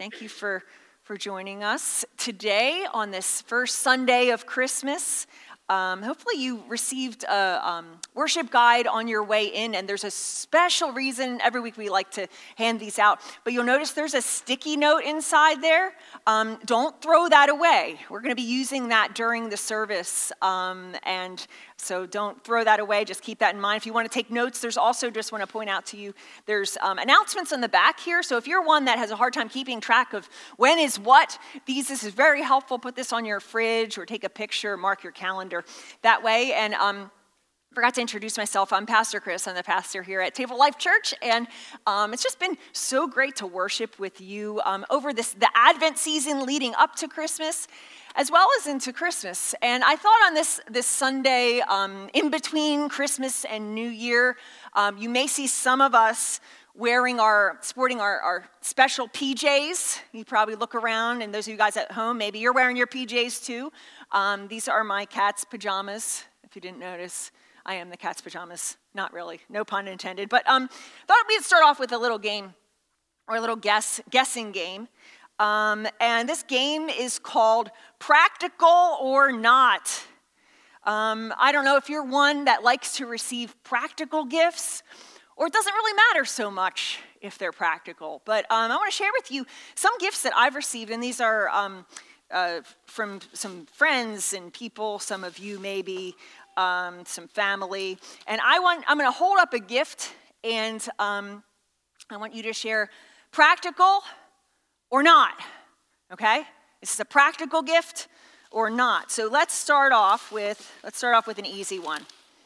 Thank you for joining us today on this first Sunday of Christmas. Hopefully you received a worship guide on your way in, and there's a special reason every week we like to hand these out. But you'll notice there's a sticky note inside there. Don't throw that away. We're going to be using that during the service, and so don't throw that away. Just keep that in mind. If you want to take notes, there's also, just want to point out to you, there's announcements on the back here. So if you're one that has a hard time keeping track of when is what, this is very helpful. Put this on your fridge or take a picture, mark your calendar that way. And forgot to introduce myself. I'm Pastor Chris. I'm the pastor here at Table Life Church, and it's just been so great to worship with you over the Advent season leading up to Christmas, as well as into Christmas. And I thought on this Sunday, in between Christmas and New Year, you may see some of us sporting our special PJs. You probably look around, and those of you guys at home, maybe you're wearing your PJs too. These are my cat's pajamas, if you didn't notice. I am the cat's pajamas. Not really, no pun intended. But thought we'd start off with a little game, or a little guessing game. And this game is called Practical or Not. I don't know if you're one that likes to receive practical gifts, or it doesn't really matter so much if they're practical. But I want to share with you some gifts that I've received, and these are from some friends and people, some of you maybe, some family. And I'm going to hold up a gift, and I want you to share practical or not, okay? This is a practical gift or not. So let's start off with an easy one.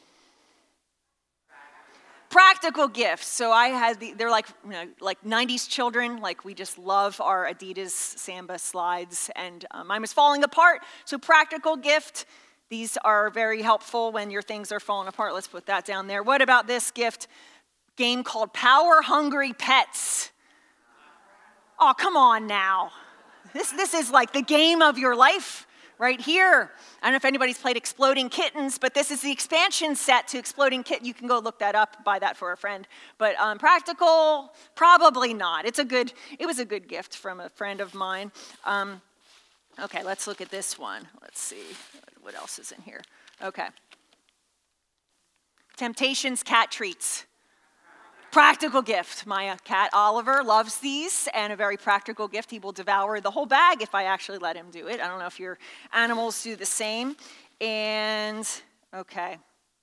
Practical gifts. So I had they're like 90s children. Like, we just love our Adidas Samba slides, and mine was falling apart. So practical gift. These are very helpful when your things are falling apart. Let's put that down there. What about this gift? Game called Power Hungry Pets. Oh, come on now. This is like the game of your life right here. I don't know if anybody's played Exploding Kittens, but this is the expansion set to Exploding Kitten. You can go look that up, buy that for a friend. But practical, probably not. It was a good gift from a friend of mine. Okay, let's look at this one. Let's see what else is in here. Okay. Temptations cat treats. Practical gift. My cat Oliver loves these, and a very practical gift. He will devour the whole bag if I actually let him do it. I don't know if your animals do the same. And, okay.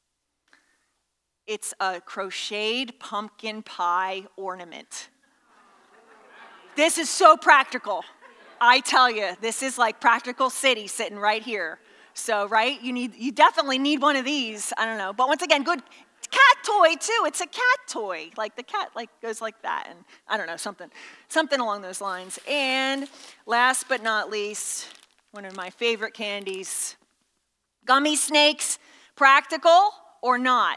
It's a crocheted pumpkin pie ornament. This is so practical. I tell you, this is like Practical City sitting right here. So, right, you definitely need one of these. I don't know. But once again, good cat toy too. It's a cat toy. Like the cat goes like that, and I don't know, something along those lines. And last but not least, one of my favorite candies, gummy snakes. Practical or not?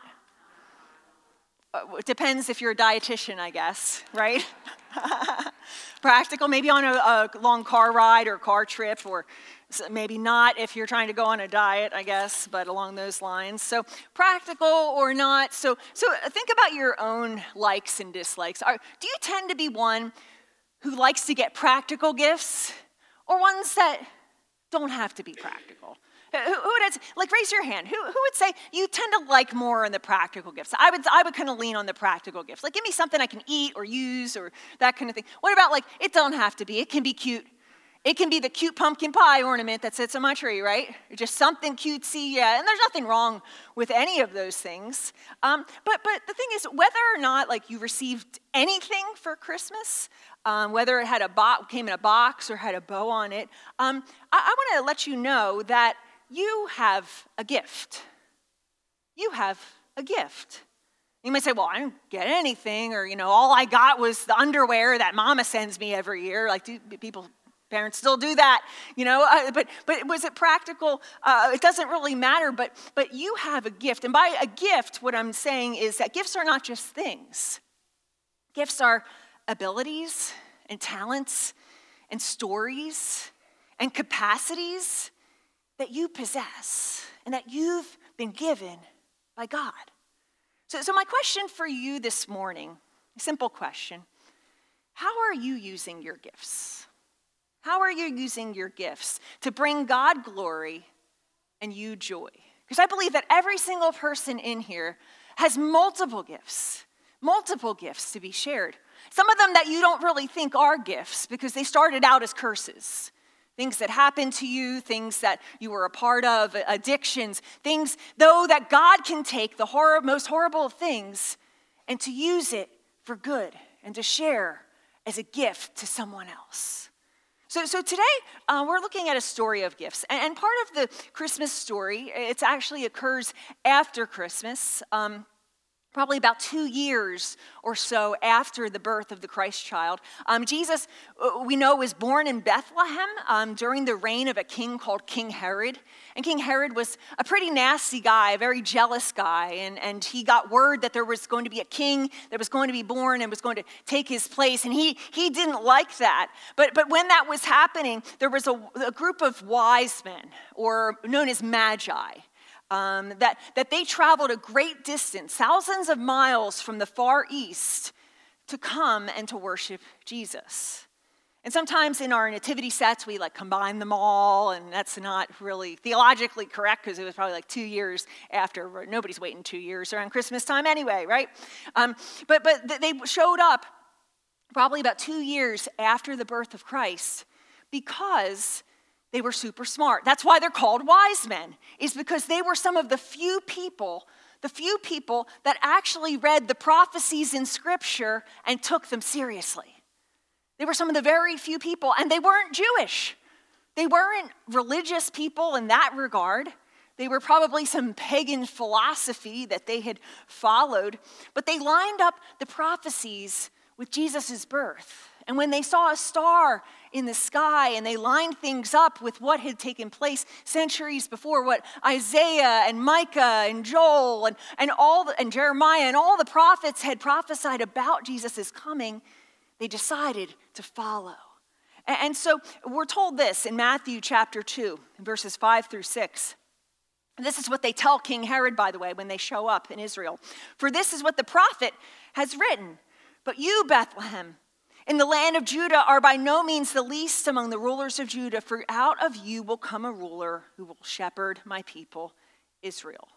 It depends if you're a dietitian, I guess, right? Practical, maybe on a long car ride or car trip, or maybe not if you're trying to go on a diet, I guess, but along those lines. So practical or not. So think about your own likes and dislikes. Do you tend to be one who likes to get practical gifts, or ones that don't have to be practical? Who would, like, raise your hand. Who would say you tend to like more in the practical gifts? I would kind of lean on the practical gifts. Like, give me something I can eat or use or that kind of thing. What about, like, it don't have to be. It can be cute. It can be the cute pumpkin pie ornament that sits on my tree, right? Just something cutesy, yeah. And there's nothing wrong with any of those things. But the thing is, whether or not, like, you received anything for Christmas, whether it had came in a box or had a bow on it, I want to let you know that you have a gift. You have a gift. You might say, well, I didn't get anything, or, all I got was the underwear that Mama sends me every year. Like, parents still do that, but was it practical? It doesn't really matter, but you have a gift. And by a gift, what I'm saying is that gifts are not just things. Gifts are abilities and talents and stories and capacities that you possess and that you've been given by God. So my question for you this morning, a simple question, how are you using your gifts? How are you using your gifts to bring God glory and you joy? Because I believe that every single person in here has multiple gifts to be shared. Some of them that you don't really think are gifts because they started out as curses. Things that happened to you, things that you were a part of, addictions, things, though, that God can take the most horrible of things and to use it for good and to share as a gift to someone else. So today, we're looking at a story of gifts. And part of the Christmas story, it actually occurs after Christmas, probably about 2 years or so after the birth of the Christ child. Jesus, we know, was born in Bethlehem during the reign of a king called King Herod. And King Herod was a pretty nasty guy, a very jealous guy. And he got word that there was going to be a king that was going to be born and was going to take his place. And he didn't like that. But when that was happening, there was a group of wise men, or known as magi, that they traveled a great distance, thousands of miles from the far east, to come and to worship Jesus. And sometimes in our nativity sets, we combine them all, and that's not really theologically correct because it was probably 2 years after. Nobody's waiting 2 years around Christmas time anyway, right? But they showed up probably about 2 years after the birth of Christ because they were super smart. That's why they're called wise men, is because they were some of the few people that actually read the prophecies in Scripture and took them seriously. They were some of the very few people, and they weren't Jewish. They weren't religious people in that regard. They were probably some pagan philosophy that they had followed, but they lined up the prophecies with Jesus' birth. And when they saw a star in the sky and they lined things up with what had taken place centuries before, what Isaiah and Micah and Joel and Jeremiah and all the prophets had prophesied about Jesus' coming, they decided to follow. And so we're told this in Matthew chapter 2, verses 5 through 6. This is what they tell King Herod, by the way, when they show up in Israel. For this is what the prophet has written. But you, Bethlehem, in the land of Judah, are by no means the least among the rulers of Judah, for out of you will come a ruler who will shepherd my people, Israel.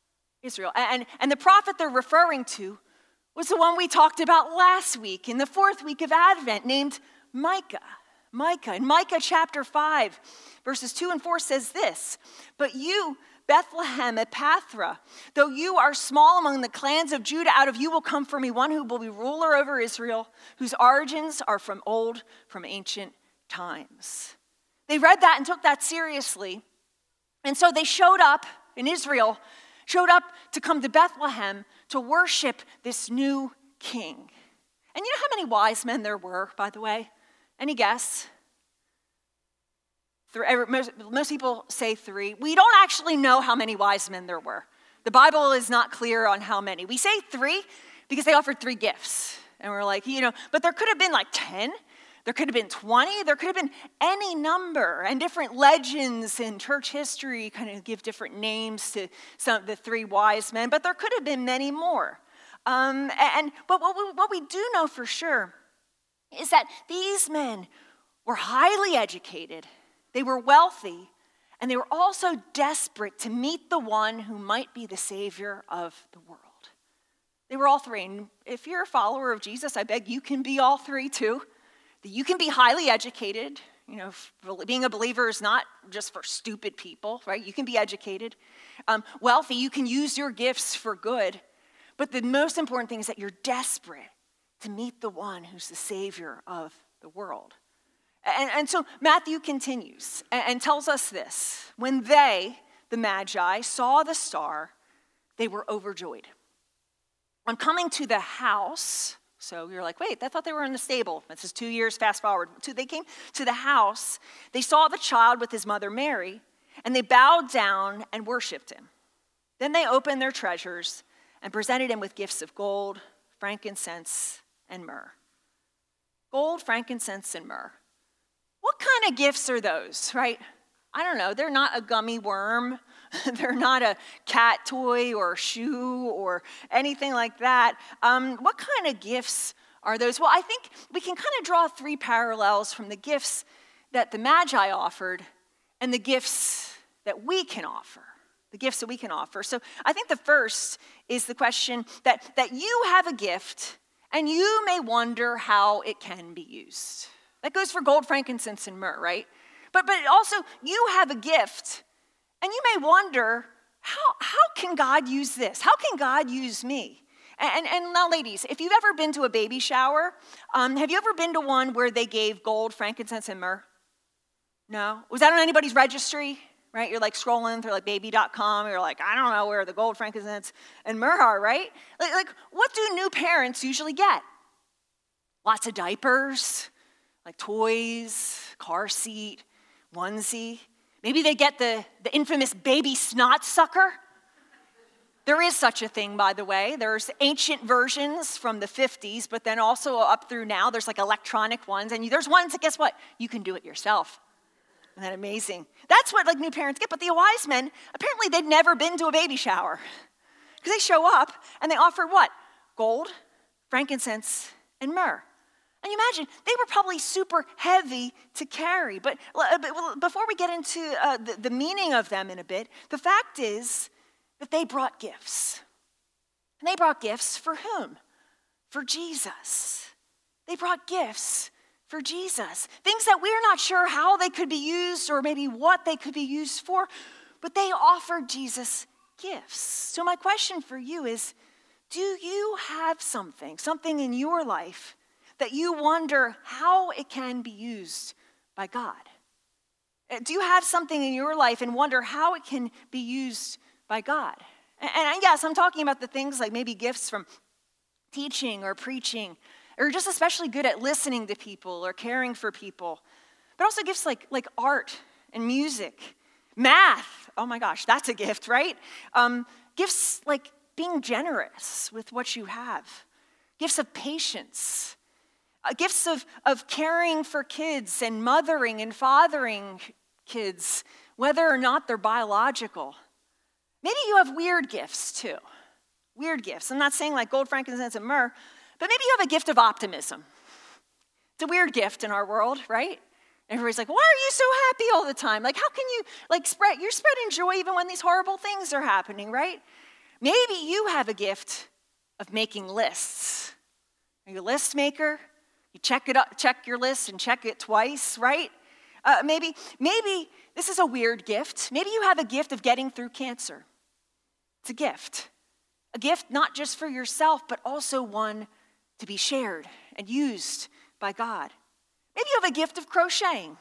And the prophet they're referring to was the one we talked about last week in the 4th week of Advent, named Micah. In Micah chapter 5, verses 2 and 4 says this, but you, Bethlehem Ephrathah, though you are small among the clans of Judah, out of you will come for me one who will be ruler over Israel, whose origins are from ancient times. They read that and took that seriously. And so they showed up in Israel, to come to Bethlehem to worship this new king. And you know how many wise men there were, by the way? Any guess? Most people say 3. We don't actually know how many wise men there were. The Bible is not clear on how many. We say 3 because they offered 3 gifts. And we're but there could have been 10. There could have been 20. There could have been any number. And different legends in church history kind of give different names to some of the 3 wise men. But there could have been many more. But what we do know for sure is that these men were highly educated. They were wealthy, and they were also desperate to meet the one who might be the Savior of the world. They were all 3. And if you're a follower of Jesus, I beg you can be all 3 too. That you can be highly educated. Being a believer is not just for stupid people, right? You can be educated. Wealthy, you can use your gifts for good. But the most important thing is that you're desperate to meet the one who's the Savior of the world. And so Matthew continues and tells us this. When they, the Magi, saw the star, they were overjoyed. On coming to the house, so you're like, wait, I thought they were in the stable. This is 2 years fast forward. They came to the house. They saw the child with his mother Mary, and they bowed down and worshiped him. Then they opened their treasures and presented him with gifts of gold, frankincense, and myrrh. Gold, frankincense, and myrrh. What kind of gifts are those, right? I don't know. They're not a gummy worm. They're not a cat toy or a shoe or anything like that. What kind of gifts are those? Well, I think we can kind of draw three parallels from the gifts that the Magi offered and the gifts that we can offer. The gifts that we can offer. So I think the first is the question that you have a gift and you may wonder how it can be used. That goes for gold, frankincense, and myrrh, right? But also you have a gift and you may wonder, how can God use this? How can God use me? And now, ladies, if you've ever been to a baby shower, have you ever been to one where they gave gold, frankincense, and myrrh? No? Was that on anybody's registry? Right? You're like scrolling through like baby.com. You're like, I don't know where the gold, frankincense, and myrrh are, right? Like what do new parents usually get? Lots of diapers, like toys, car seat, onesie. Maybe they get the infamous baby snot sucker. There is such a thing, by the way. There's ancient versions from the 50s, but then also up through now, there's like electronic ones. And there's ones that, guess what? You can do it yourself. Isn't that amazing? That's what like new parents get. But the wise men, apparently they'd never been to a baby shower. Because they show up and they offer what? Gold, frankincense, and myrrh. And you imagine, they were probably super heavy to carry. But before we get into the meaning of them in a bit, the fact is that they brought gifts. And they brought gifts for whom? For Jesus. They brought gifts for Jesus. Things that we're not sure how they could be used or maybe what they could be used for, but they offered Jesus gifts. So my question for you is, do you have something in your life that you wonder how it can be used by God? Do you have something in your life and wonder how it can be used by God? And yes, I'm talking about the things like maybe gifts from teaching or preaching, or just especially good at listening to people or caring for people. But also gifts like art and music, math. Oh my gosh, that's a gift, right? Gifts like being generous with what you have. Gifts of patience. Gifts of caring for kids and mothering and fathering kids, whether or not they're biological. Maybe you have weird gifts too. Weird gifts. I'm not saying like gold, frankincense, and myrrh, but maybe you have a gift of optimism. It's a weird gift in our world, right? Everybody's like, why are you so happy all the time? Like, how can you you're spreading joy even when these horrible things are happening, right? Maybe you have a gift of making lists. Are you a list maker? You check your list and check it twice, right? Maybe this is a weird gift. Maybe you have a gift of getting through cancer. It's a gift. A gift not just for yourself, but also one to be shared and used by God. Maybe you have a gift of crocheting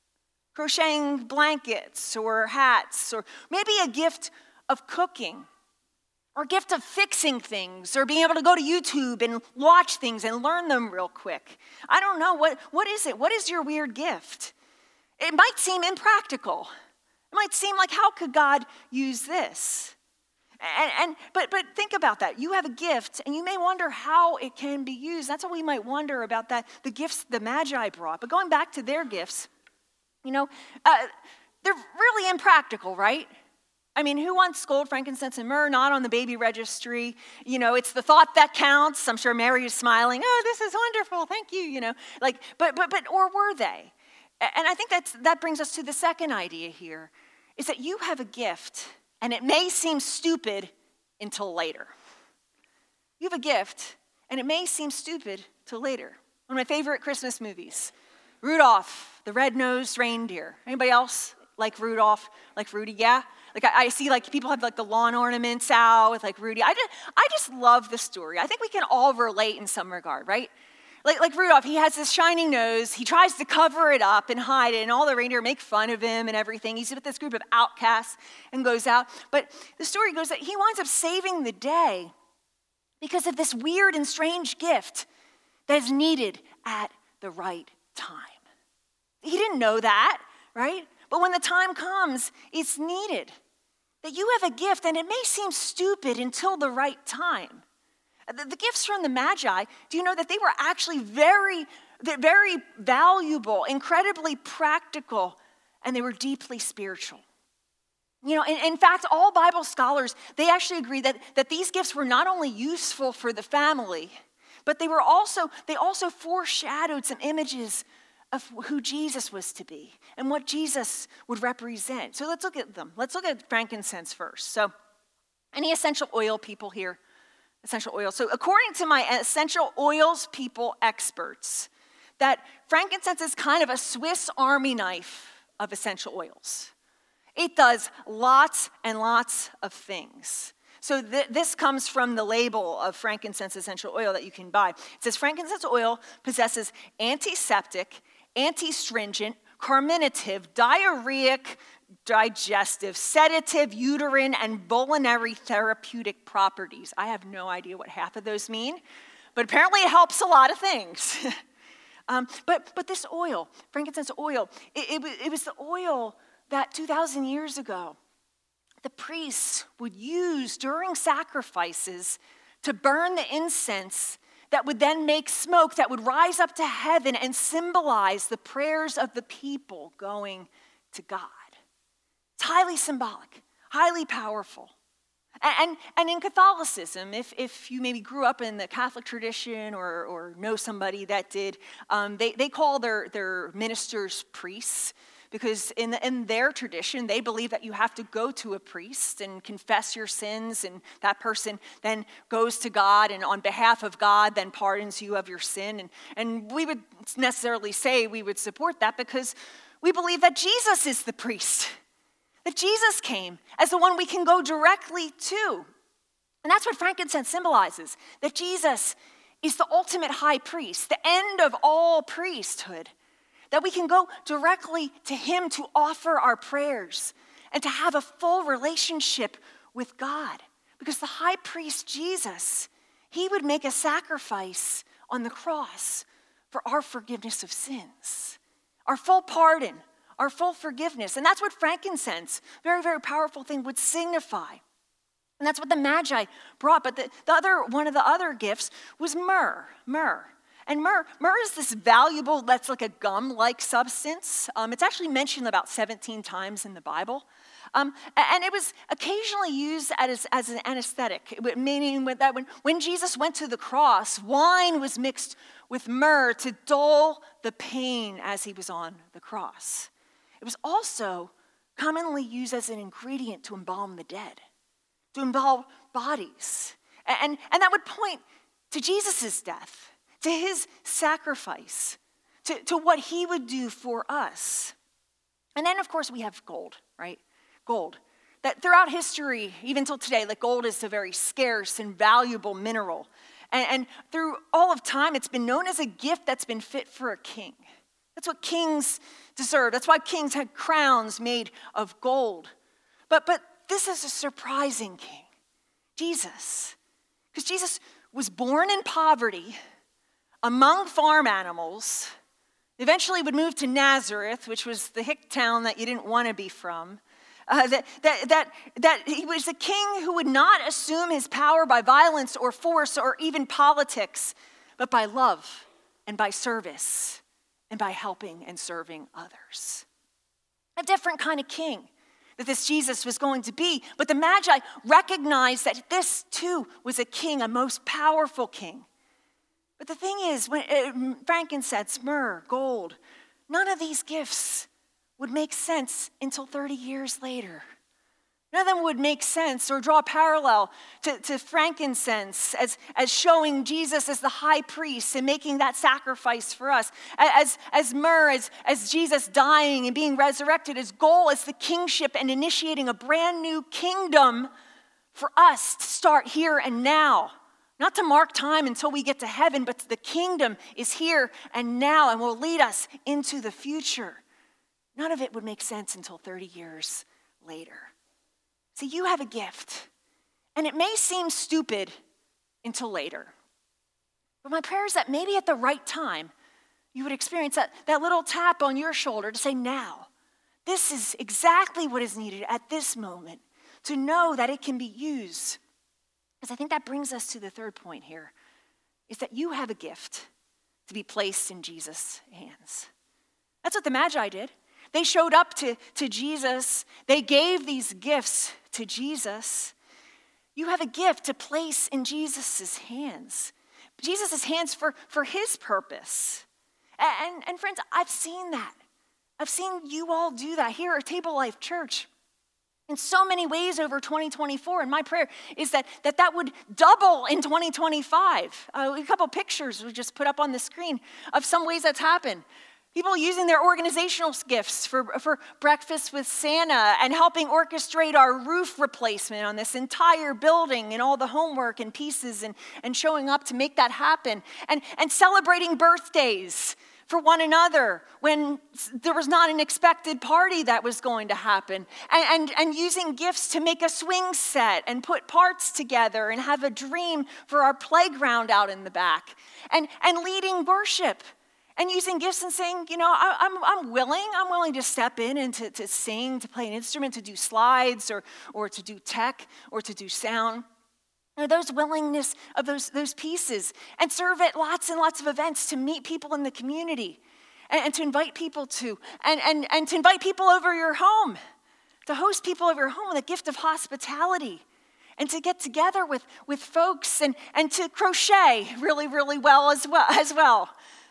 blankets or hats, or maybe a gift of cooking, or a gift of fixing things, or being able to go to YouTube and watch things and learn them real quick. I don't know, what is it? What is your weird gift? It might seem impractical. It might seem like, how could God use this? But think about that. You have a gift, and you may wonder how it can be used. That's what we might wonder about that, the gifts the Magi brought. But going back to their gifts, they're really impractical, right? I mean, who wants gold, frankincense, and myrrh? Not on the baby registry. It's the thought that counts. I'm sure Mary is smiling. Oh, this is wonderful. Thank you. But or were they? And I think that brings us to the second idea here, is that you have a gift. And it may seem stupid until later. You have a gift, and it may seem stupid till later. One of my favorite Christmas movies, Rudolph, the Red-Nosed Reindeer. Anybody else like Rudolph, like Rudy? Yeah? Like I see like people have like the lawn ornaments out with like Rudy. I just love the story. I think we can all relate in some regard, right? Like Rudolph, he has this shining nose. He tries to cover it up and hide it, and all the reindeer make fun of him and everything. He's with this group of outcasts and goes out. But the story goes that he winds up saving the day because of this weird and strange gift that is needed at the right time. He didn't know that, right? But when the time comes, it's needed. That you have a gift, and it may seem stupid until the right time. The gifts from the Magi, do you know that they were actually very, very valuable, incredibly practical, and they were deeply spiritual? In fact, all Bible scholars, they actually agree that these gifts were not only useful for the family, but they also foreshadowed some images of who Jesus was to be and what Jesus would represent. So let's look at them. Let's look at frankincense first. So any essential oil people here? Essential oil. So according to my essential oils people experts, that frankincense is kind of a Swiss Army knife of essential oils. It does lots and lots of things. So this comes from the label of frankincense essential oil that you can buy. It says frankincense oil possesses antiseptic, antistringent, carminative, diuretic, digestive, sedative, uterine, and vulnerary therapeutic properties. I have no idea what half of those mean, but apparently it helps a lot of things. But this oil, frankincense oil, it was the oil that 2,000 years ago, the priests would use during sacrifices to burn the incense that would then make smoke that would rise up to heaven and symbolize the prayers of the people going to God. It's highly symbolic, highly powerful. And in Catholicism, if you maybe grew up in the Catholic tradition or know somebody that did, they call their ministers priests, because in their tradition, they believe that you have to go to a priest and confess your sins, and that person then goes to God, and on behalf of God, then pardons you of your sin. And we would necessarily say we would support that because we believe that Jesus is the priest, that Jesus came as the one we can go directly to. And that's what frankincense symbolizes, that Jesus is the ultimate high priest, the end of all priesthood, that we can go directly to him to offer our prayers and to have a full relationship with God. Because the high priest Jesus, he would make a sacrifice on the cross for our forgiveness of sins, our full pardon, our full forgiveness. And that's what frankincense, very, very powerful thing, would signify. And that's what the Magi brought. But one of the other gifts was myrrh. And myrrh is this valuable, that's like a gum-like substance. It's actually mentioned about 17 times in the Bible. And it was occasionally used as an anesthetic, meaning that when Jesus went to the cross, wine was mixed with myrrh to dull the pain as he was on the cross. It was also commonly used as an ingredient to embalm the dead, to embalm bodies. And that would point to Jesus' death, to his sacrifice, to what he would do for us. And then, of course, we have gold, right? Gold. That throughout history, even till today, like gold is a very scarce and valuable mineral. And through all of time, it's been known as a gift that's been fit for a king. That's what kings deserve. That's why kings had crowns made of gold. But this is a surprising king, Jesus. Because Jesus was born in poverty, among farm animals, eventually would move to Nazareth, which was the hick town that you didn't want to be from. That he was a king who would not assume his power by violence or force or even politics, but by love and by service and by helping and serving others. A different kind of king that this Jesus was going to be. But the Magi recognized that this too was a king, a most powerful king. But the thing is, when frankincense, myrrh, gold, none of these gifts would make sense until 30 years later. None of them would make sense or draw a parallel to frankincense as showing Jesus as the high priest and making that sacrifice for us. As myrrh, as Jesus dying and being resurrected, as gold, as the kingship and initiating a brand new kingdom for us to start here and now. Not to mark time until we get to heaven, but the kingdom is here and now and will lead us into the future. None of it would make sense until 30 years later. See, you have a gift, and it may seem stupid until later. But my prayer is that maybe at the right time, you would experience that little tap on your shoulder to say, now, this is exactly what is needed at this moment, to know that it can be used. Because I think that brings us to the third point here, is that you have a gift to be placed in Jesus' hands. That's what the Magi did. They showed up to Jesus. They gave these gifts to Jesus. You have a gift to place in Jesus' hands. Jesus' hands for his purpose. And friends, I've seen that. I've seen you all do that here at Table Life Church in so many ways over 2024. And my prayer is that would double in 2025. A couple pictures we just put up on the screen of some ways that's happened. People using their organizational gifts for breakfast with Santa and helping orchestrate our roof replacement on this entire building and all the homework and pieces and showing up to make that happen. And celebrating birthdays for one another when there was not an expected party that was going to happen. And using gifts to make a swing set and put parts together and have a dream for our playground out in the back. And leading worship. And using gifts and saying, I'm willing to step in and to sing, to play an instrument, to do slides or to do tech or to do sound. Those willingness of those pieces, and serve at lots and lots of events to meet people in the community and to invite people to, and to invite people over your home, to host people over your home with a gift of hospitality. And to get together with folks and to crochet really, really well as well.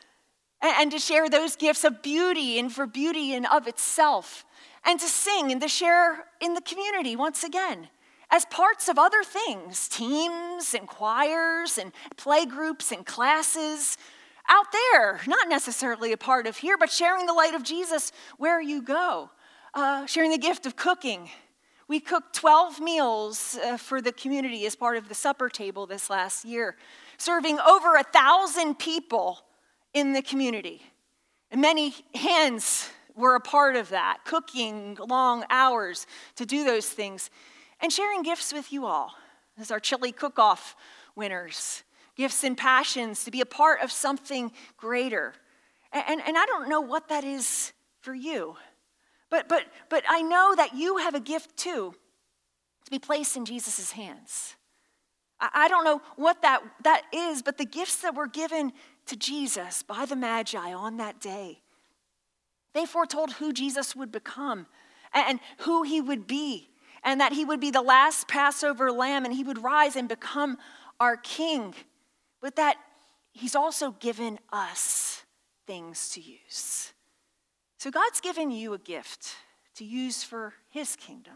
And to share those gifts of beauty and for beauty in of itself. And to sing and to share in the community once again as parts of other things, teams and choirs and play groups and classes out there, not necessarily a part of here, but sharing the light of Jesus where you go. Sharing the gift of cooking. We cooked 12 meals for the community as part of the supper table this last year, serving over 1,000 people in the community. And many hands were a part of that, cooking long hours to do those things, and sharing gifts with you all as our chili cook-off winners, gifts and passions to be a part of something greater. And I don't know what that is for you, but I know that you have a gift too to be placed in Jesus' hands. I don't know what that is, but the gifts that were given to Jesus by the Magi on that day, they foretold who Jesus would become and who he would be, and that he would be the last Passover lamb and he would rise and become our king, but that he's also given us things to use. So God's given you a gift to use for his kingdom.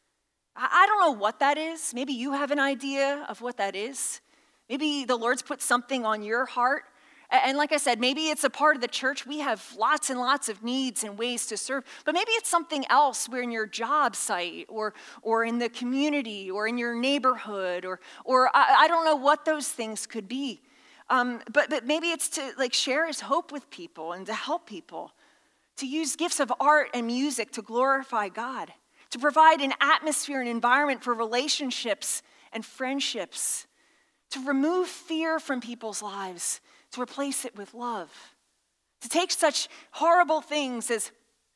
I don't know what that is. Maybe you have an idea of what that is. Maybe the Lord's put something on your heart. And like I said, maybe it's a part of the church. We have lots and lots of needs and ways to serve. But maybe it's something else. We're in your job site or in the community or in your neighborhood or I don't know what those things could be. But maybe it's to share his hope with people and to help people, to use gifts of art and music to glorify God, to provide an atmosphere and environment for relationships and friendships, to remove fear from people's lives, to replace it with love, to take such horrible things as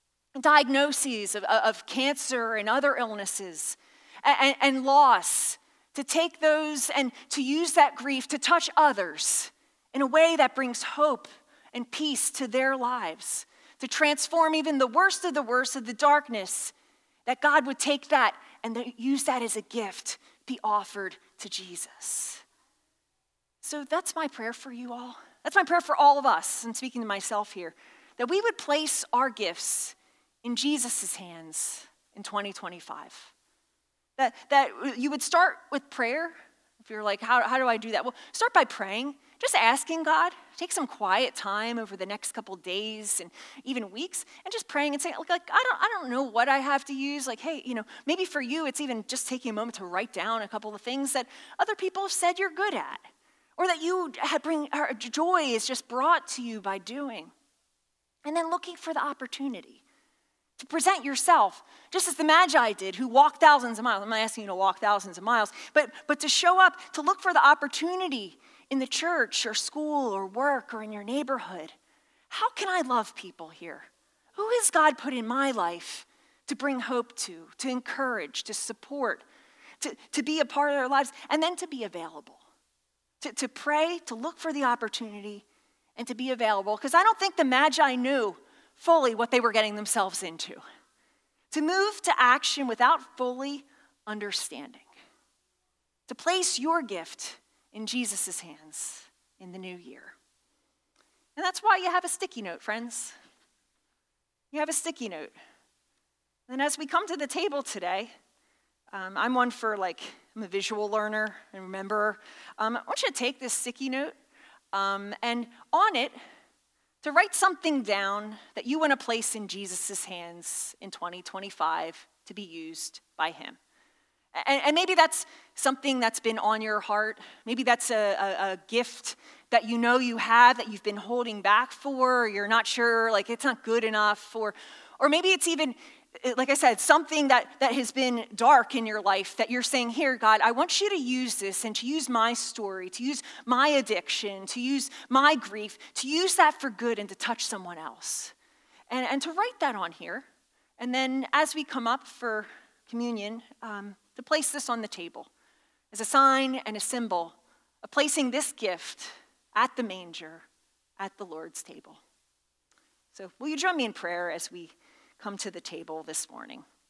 diagnoses of cancer and other illnesses and loss, to take those and to use that grief to touch others in a way that brings hope and peace to their lives, to transform even the worst of the darkness, that God would take that and use that as a gift, be offered to Jesus. So that's my prayer for you all. That's my prayer for all of us, and speaking to myself here, that we would place our gifts in Jesus' hands in 2025. That you would start with prayer. If you're like, how do I do that? Well, start by praying, just asking God. Take some quiet time over the next couple days and even weeks, and just praying and saying, I don't know what I have to use. Hey, maybe for you, it's even just taking a moment to write down a couple of things that other people have said you're good at, or that joy is just brought to you by doing. And then looking for the opportunity to present yourself, just as the Magi did, who walked thousands of miles. I'm not asking you to walk thousands of miles, but to show up, to look for the opportunity in the church or school or work or in your neighborhood. How can I love people here? Who has God put in my life to bring hope to encourage, to support, to be a part of their lives, and then to be available, to pray, to look for the opportunity, and to be available? Because I don't think the Magi knew fully what they were getting themselves into. To move to action without fully understanding. To place your gift in Jesus' hands in the new year. And that's why you have a sticky note, friends. You have a sticky note. And as we come to the table today, I'm a visual learner and rememberer. I want you to take this sticky note and on it to write something down that you want to place in Jesus' hands in 2025 to be used by him. And maybe that's something that's been on your heart. Maybe that's a gift that you know you have that you've been holding back for, or you're not sure, like it's not good enough, or maybe it's even, like I said, something that has been dark in your life that you're saying, here, God, I want you to use this and to use my story, to use my addiction, to use my grief, to use that for good and to touch someone else. And to write that on here. And then as we come up for communion, to place this on the table as a sign and a symbol of placing this gift at the manger, at the Lord's table. So will you join me in prayer as we come to the table this morning?